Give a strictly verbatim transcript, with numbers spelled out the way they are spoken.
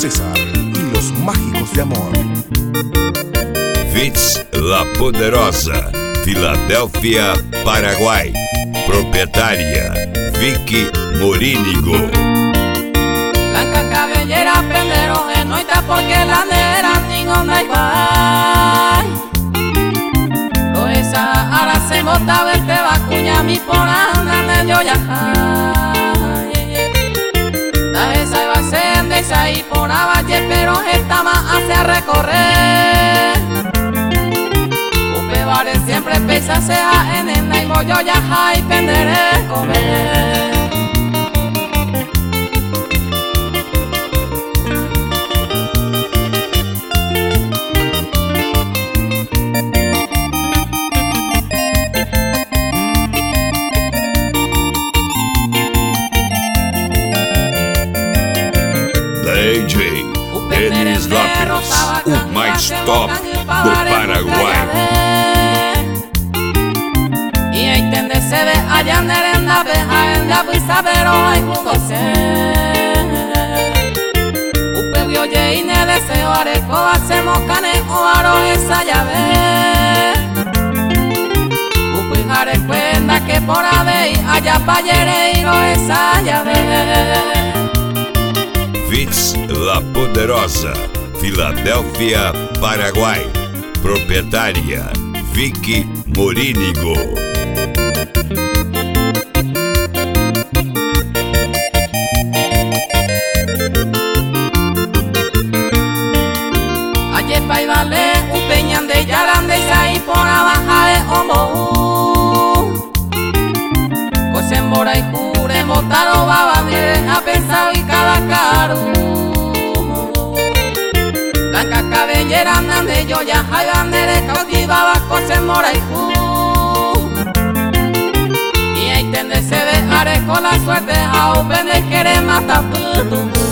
César y los mágicos de amor. Vitz La Poderosa, Filadélfia, Paraguai. Proprietária Vicky Morínigo. Blanca cabellera, prendero en noita porque la nera ninguna igual. Lo esa ahora se mota verte vacuña mi por anda yo ya. La esa iba a ser de esa y por aballe pero esta más hace a recorrer. Upe vale siempre pesa sea en el naibo yo ya y penderé comer. D J Denis Lopes, o mais top do Paraguai. E entender-se de allá en la beja en la brisa pero hay juntos Upe vioye y ne deseo areco hacemos cane o aro esa llave. Upe jare cuenta que por ave allá payere y esa llave. Vitz La Poderosa, Filadélfia, Paraguai. Proprietária Vicky Morínigo. Ayer bailale un peñán de yarande y por abajo de homo. Cosen mora y cure motaro baba mire a pensar y cada caro. Blanca cabellera ande yo ya jayandere cautivaba cosen mora y cure. Y ahí tenderse de areco la suerte a un vende quiere matar tu